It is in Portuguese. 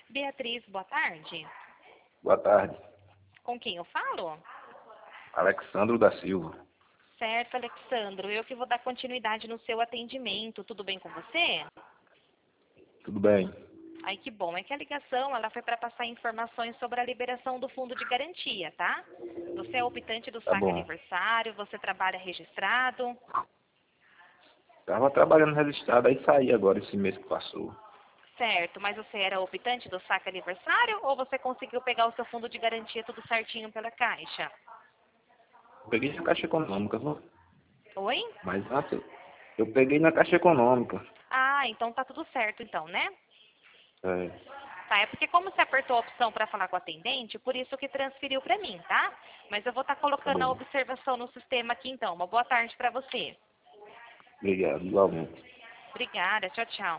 Beatriz, boa tarde. Boa tarde. Com quem eu falo? Alexandro da Silva. Certo, Alexandro. Eu que vou dar continuidade no seu atendimento. Tudo bem com você? Tudo bem? Ai, que bom. É que a ligação ela foi para passar informações sobre a liberação do fundo de garantia, tá? Você é optante do Tá saque bom. aniversário, você trabalha registrado. Tava trabalhando registrado, aí saí agora esse mês que passou. Certo, mas você era optante do saque aniversário ou você conseguiu pegar o seu fundo de garantia tudo certinho pela Caixa? Peguei na Caixa Econômica, viu? Oi? Mas antes, eu peguei na Caixa Econômica. Ah, então tá tudo certo então, né? É, Tá, é porque como você apertou a opção para falar com o atendente, por isso que transferiu para mim, tá? Mas eu vou estar tá colocando a bom. observação no sistema aqui então. Uma boa tarde para você. Obrigado, igualmente. Obrigada, tchau, tchau.